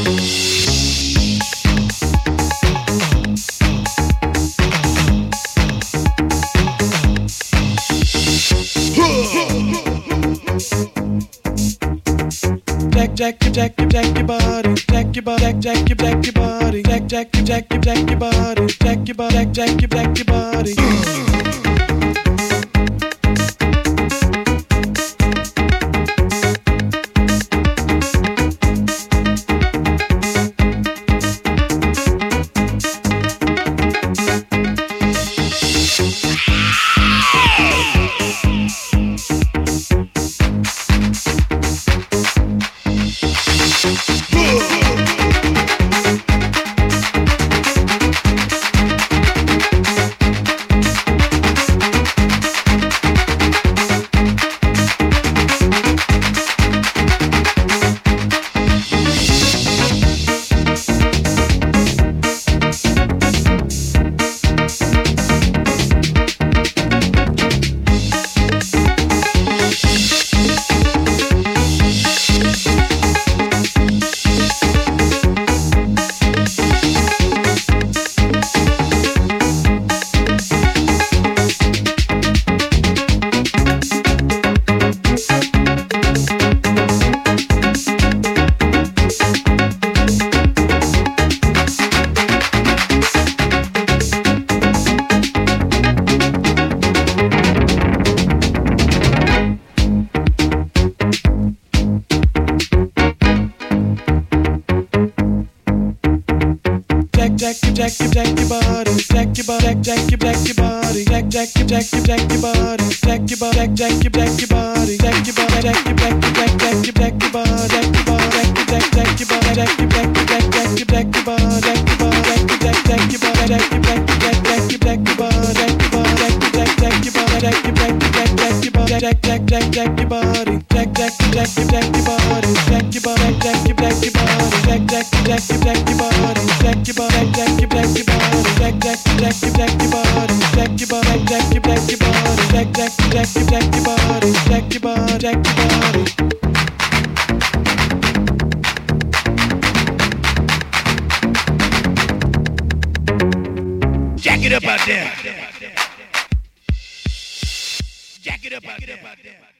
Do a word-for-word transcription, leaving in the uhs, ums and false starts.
Jack, jack, jack, jack your body, jack your body, jack, jack your, jack your body, jack, jack, jack, jack your body, jack your body, jack, jack, jack your body. Jack, jack, jack your body, jack your body, jack your, jack your body, jack, jack, jack, jack your body, jack your body, jack your, jack your body, jack your body, jack your, jack your, jack, jack your, jack your body, jack your body, jack, jack your body, jack your, jack your, jack, jack your, jack your body, jack your body, jack, jack your body, jack your, jack, jack, jack your, jack your body, jack your body, jack, jack, jack your body, jack your, jack, jack, jack your body, jack, jack, jack, jack your body, jack, jack, jack, jack your body, jack your body, jack your, jack your body, jack, jack, jack your, jack your body, jack your body, jack your, jack your body, jack, jack, jack your, jack your body, jack your body, jack your, jack your body, jack, jack, jack your, jack your body, jack your body, jack your body. Jack it up out there. Jack it up out there.